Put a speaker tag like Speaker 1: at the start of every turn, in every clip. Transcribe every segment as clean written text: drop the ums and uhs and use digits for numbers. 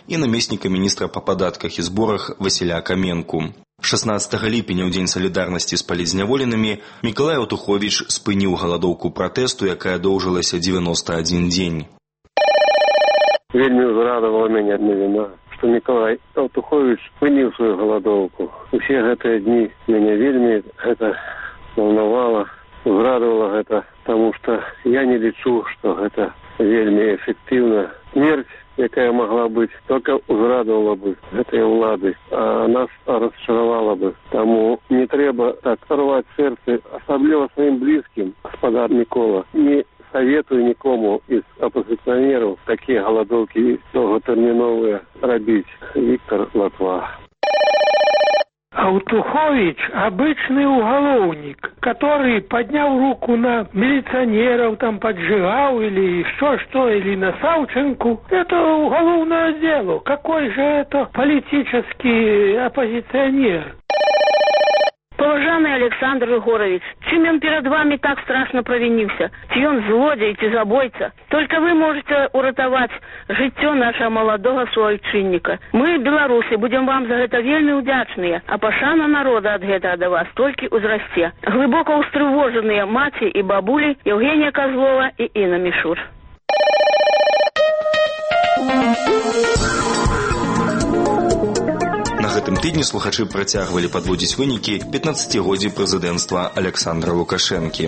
Speaker 1: і намесніка міністра па падатках і зборах Васіля Каменку. 16 ліпеня, у Дзень салідарнасці з палітзняволенымі, Мікалай Аўтуховіч спыніў галадоўку пратэсту, якая доўжылася 91 дзень.
Speaker 2: Вельмі ўзрадавала мяне навіна, што Мікалай Аўтуховіч спыніў сваю галадоўку. Усе гэтыя дні мяне вельмі гэта волновало, узрадавала гэта, таму што я не лічу, што гэта вельмі эфектыўна. Смерць, якая могла быць, только узрадавала бы гэтыя ўлады, а нас расчаравала бы. Таму не трэба так рваць сэрцы, асабліва сваім блізкім, гаспадар Мікола. Не советую нікому из оппозиционеров такие голодовки долготерминовые рабить. Виктор Латва.
Speaker 3: Аўтухович – обычный уголовник, который поднял руку на милиционеров, там поджигал или еще что, или на Савченко. Это уголовное дело. Какой же это политический оппозиционер?
Speaker 4: Поважанный Александр Егорович, чым ён перед вами так страшно провинился? Ці ён злодзей, ці забойца? Только вы можете уратаваць жыццё нашего молодого суайчынніка. Мы, беларусы, будем вам за гэта вельмі удзячныя, а пашана народа ад гэтага да вас толькі ўзрасце. Глыбока устрывожаныя маці і бабулі Евгения Козлова і Інна Мішур.
Speaker 1: На гэтым тыдні слухачы працягвалі падводзіць вынікі 15-годдзя прэзідэнцтва Александра Лукашэнкі.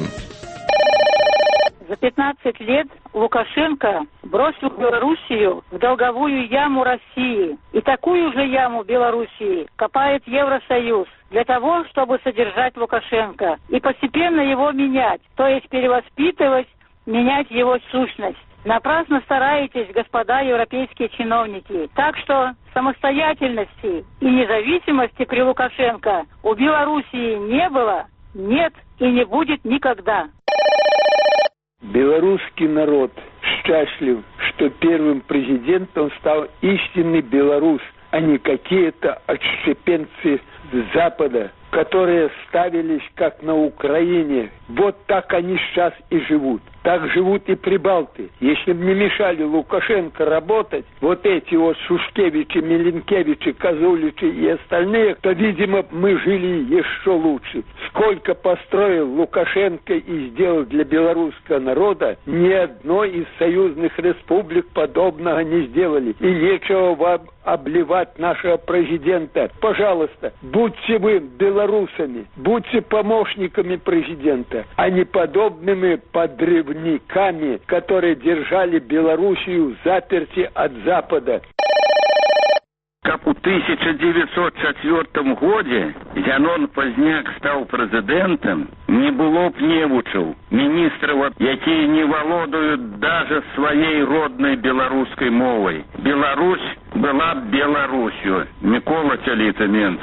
Speaker 5: За 15 лет Лукашенко бросил Белоруссию в долговую яму России. И такую же яму Белоруссии копает Евросоюз для того, чтобы содержать Лукашенко и постепенно его менять, то есть перевоспитывать, менять его сущность. Напрасно стараетесь, господа европейские чиновники. Так что самостоятельности и независимости при Лукашенко у Белоруссии не было, нет и не будет никогда.
Speaker 6: Белорусский народ счастлив, что первым президентом стал истинный белорус, а не какие-то отщепенцы с Запада, которые ставились как на Украине. Вот так они сейчас и живут. Так живут и прибалты. Если бы не мешали Лукашенко работать, вот эти вот Шушкевичи, Миленкевичи, Козуличи и остальные, то, видимо, мы жили еще лучше. Сколько построил Лукашенко и сделал для белорусского народа, ни одной из союзных республик подобного не сделали. И нечего вам обливать нашего президента. Пожалуйста, будьте вы белорусами, будьте помощниками президента, а не подобными подрывниками, которые держали Белоруссию заперти от Запада.
Speaker 7: Как у 1904 году Зянон Пазняк стал президентом, не было б невучил министров, которые не владеют даже своей родной белорусской мовой. Беларусь была Беларусью. Микола Теліца, Менск.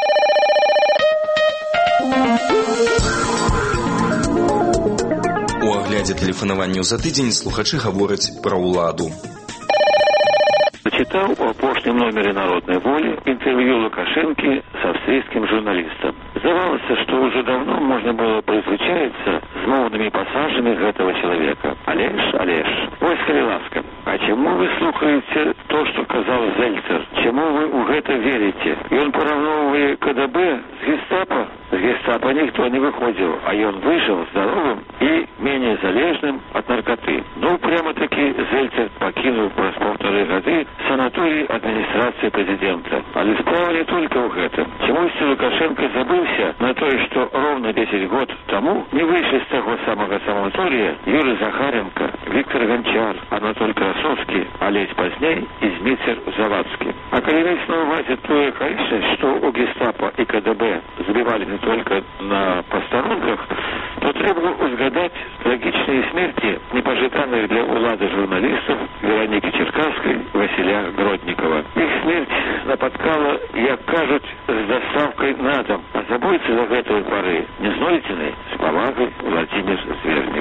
Speaker 1: У аглядзе тэлефанаванняў за тыдзень слухачы гавораць пра ўладу.
Speaker 8: Читал в опошнем номере «Народной воли» интервью Лукашенко с австрийским журналистом. Здавалось, что уже давно можно было призвычаиться с мовными пассажами этого человека. Олеж, ой, скорее ласка, а чему вы слухаете то, что сказал Зельцер? Чему вы в это верите? И он поравновывает КДБ с гестапо. С гестапо никто не выходил, а он вышел здоровым и менее залежным от наркоты. Ну, прямо-таки Зельцер покинул праз 1,5 года санаторий администрации президента. А справа не только в этом. Чемусь Лукашенко забылся на то, что ровно 10 год тому не вышли с того самого санатория Юрий Захаренко, Виктор Гончар, Анатолий Красовский, а лет поздней и Змитер Завадский. А коли иметь на увазе то, конечно, что у гестапо и КДБ забивали не только на посторонках, то требовало узгадать трагичные смерти непожитанных для улады журналистов Вероники Черкасской, Василя Гродникова. Их смерть нападкала, як кажуть, с доставкой на дом. А забойцы за этой поры Незнойдзены с повагой Владимир Зверник.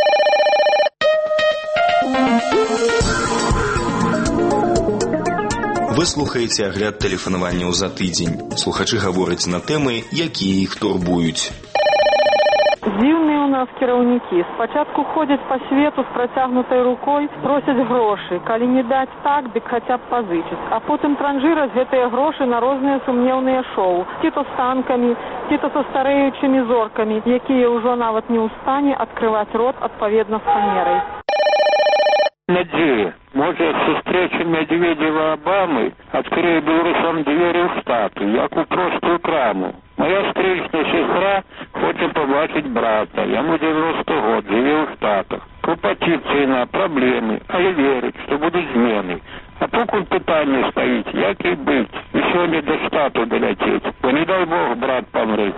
Speaker 1: Вы слухаеце агляд тэлефанаванняў за тыдзень. Слухачы гавораць на тэмы, якія іх турбуюць.
Speaker 5: Дзіўны он нас кіраўнікі. Спачатку ходзяць па свету з працягнутай рукой, просяць грошы. Калі не даць так, дык хаця б пазычыць. А потым транжыраць гэтыя грошы на розныя сумнеўныя шоу. Ці то з танкамі, ці то са старэючымі зоркамі, якія ўжо нават не ў стане адкрываць рот адпаведна з фанерай.
Speaker 6: Надея, может, встреча Медведева-Обамы открыє белорусам двері в Штаты, як у простую краму. Моя встречная сестра хоче побачить брата. Ему 90 год, живе в Штатах. Клопотится на проблемы, а я верю, что будут змены. А покуль питання стоит, як и быть, и сегодня до Штату долететь. Бо не дай Бог брат помрет.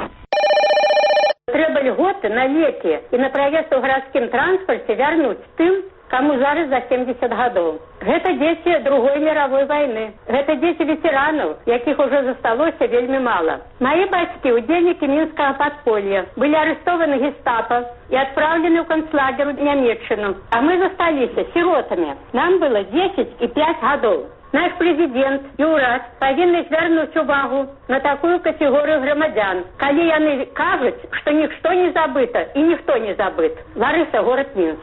Speaker 9: Трэба льготы на лекі і на праезд у гарадскім транспарце вярнуць тым, каму зараз за 70 гадоў. Гэта дзеці Другой мировой войны. Гэта дзеці ветеранаў, якіх ужо засталося вельмі мала. Мои бацькі, удзельнікі мінскага падполля, былі арестованы гестапа і адпраўлены ў канцлагер у Нямецчыну. А мы засталіся сіротамі. Нам было 10 і 5 гадоў. Наш президент і ўрад павінны звярнуць увагу на такую катэгорыю грамадзян, калі яны кажуць, што нішто не забыта і ніхто не забыт. Ларыса, город Минск.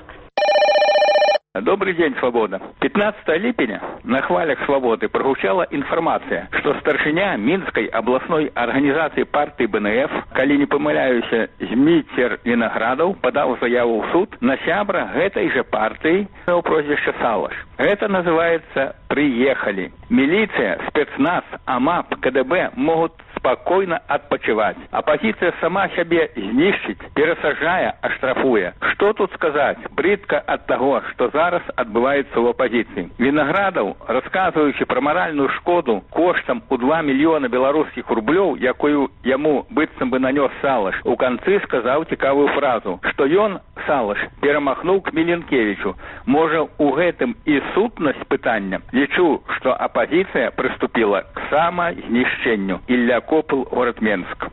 Speaker 6: Добрый день, Свобода. 15 липеня на хвалях Свободы прогучала информация, что старшыня Минской областной организации партии БНФ, калі не помыляюся, Зміцер Виноградов, подал заяву в суд на сябра этой же партии у прозвища Салаш. Это называется «приехали». Милиция, спецназ, АМАП, КДБ могут спокойно отпочивать. Оппозиция сама себе знищить, пересажая, оштрафуя. Что тут сказать? Бридко от того, что зараз отбывается в оппозиции. Виноградов, рассказываючи про моральную шкоду коштом у 2 миллиона белорусских рублев, якую ему быццам бы нанес Салаш, у концы сказал цікавую фразу, что ён, Салаш, перамахнул к Миленкевичу. Может, у гэтым и сутность пытання? Лечу, что оппозиция приступила к самознищению. Ілля Копыл, город Минск.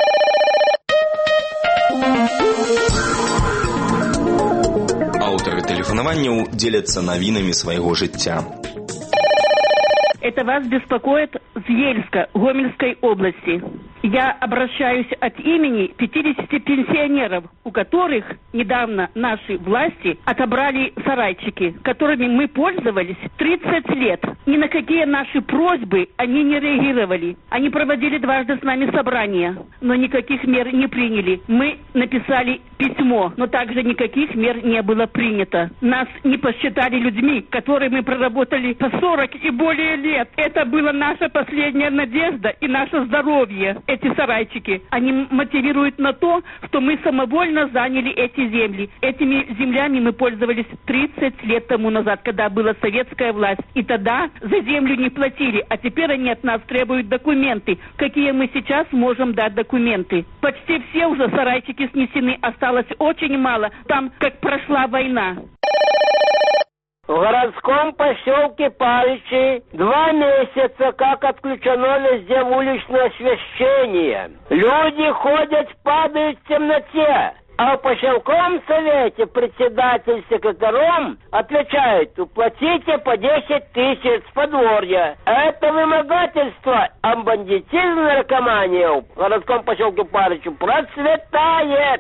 Speaker 1: Аўтары тэлефанаванняў дзеляцца навінамі свайго жыцця.
Speaker 4: Это вас беспокоит с Ельска, Гомельской области. Я обращаюсь от имени 50 пенсионеров, у которых недавно наши власти отобрали сарайчики, которыми мы пользовались 30 лет. Ни на какие наши просьбы они не реагировали. Они проводили дважды с нами собрания, но никаких мер не приняли. Мы написали письмо, но также никаких мер не было принято. Нас не посчитали людьми, которые мы проработали по 40 и более лет. Это была наша последняя надежда и наше здоровье. Эти сарайчики, они мотивируют на то, что мы самовольно заняли эти земли. Этими землями мы пользовались 30 лет тому назад, когда была советская власть. И тогда за землю не платили, а теперь они от нас требуют документы. Какие мы сейчас можем дать документы? Почти все уже сарайчики снесены, осталось очень мало. Там как прошла война.
Speaker 10: В городском поселке Паличи 2 месяца как отключено везде уличное освещение. Люди ходят, падают в темноте. А в поселковом совете председатель с секретарем отвечают: уплатите по 10 тысяч с подворья. Это вымогательство, а бандитизм, наркомания в городском поселке Паличи процветает.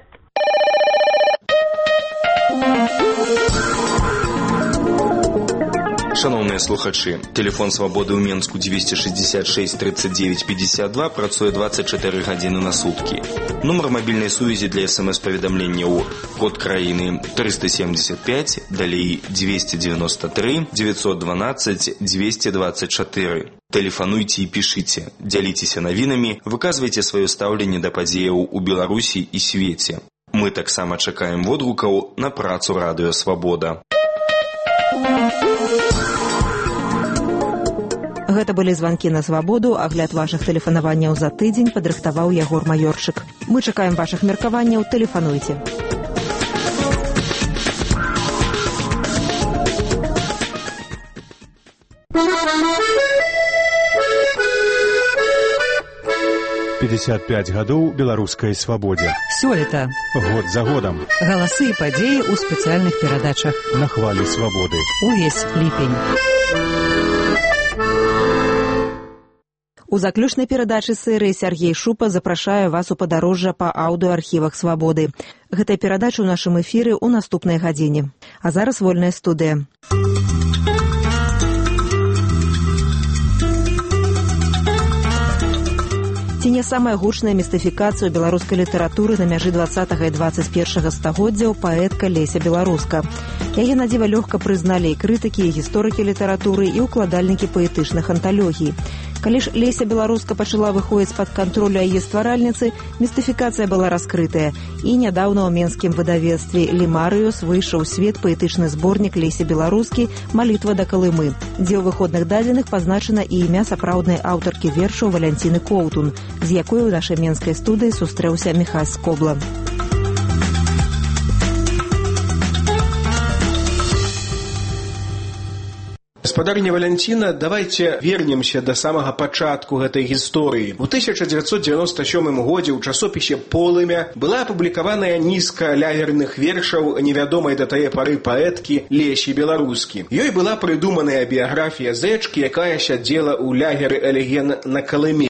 Speaker 1: Шановныя слухачы, телефон Свабоды ў Менску 266 39 52 працуе 24 гадзіны на суткі. Нумар мабільнай сувязі для СМС-паведамленняў код краіны 375, далей 293 912 224. Тэлефануйце і пішыце, дзяліцеся навінамі, выказвайце сваё стаўленне да падзеяў у Беларусі і свеце. Мы таксама чакаем водгукаў на працу радыё Свабода.
Speaker 11: Гэта былі званкі на Свабоду, агляд вашых тэлефанаванняў за тыдзень падрыхтаваў Ягор Маёрчык. Мы чакаем вашых меркаванняў, тэлефануйце.
Speaker 12: «55 гадоў беларускай свабодзе».
Speaker 11: Сёлета.
Speaker 12: Год за годам.
Speaker 11: Галасы і падзеі ў спецыяльных перадачах.
Speaker 12: На хвалі свабоды.
Speaker 11: Увесь ліпень. У заключнай перадачы серыі Сергей Шупа запрашае вас у падарожжа па аўдыоархівах «Свабоды». Гэтая перадача ў нашым эфіры ў наступнай гадзіне. А зараз вольная студыя. Ці не самая гучная містыфікацыя беларускай літаратуры на мяжы 20 і 21 стагоддзяў паэтка Леся Беларуска. Яе надзіва лёгка прызналі і крытыкі, і гісторыкі літаратуры, і ўкладальнікі паэтычных анталогій. Калі ж Леся Беларуска пачала выходзіць з-пад кантролю яе стваральніцы, містыфікацыя была раскрытая. І нядаўна ў менскім выдавецтве «Лімарыус» выйшаў у свет паэтычны зборнік Лесі Беларускі «Малітва да Калымы», дзе ў выходных дадзеных пазначана і імя сапраўднай аўтаркі вершаў Валянціны Коўтун, з якой у нашай менскай студыі сустрэўся Міхась Скобла.
Speaker 13: Гаспадарня Валянціна, давайте вернемся до самага пачатку гэтай гісторыі. У 1997 годзе ў часопісе «Полымя» была апублікаваная нізка лягерных вершаў невядомай да тае пары паэткі Лесі Беларускі. Ёй была прыдуманая біяграфія зэчкі, якая сядзела ў лягеры Элеген на Калыме.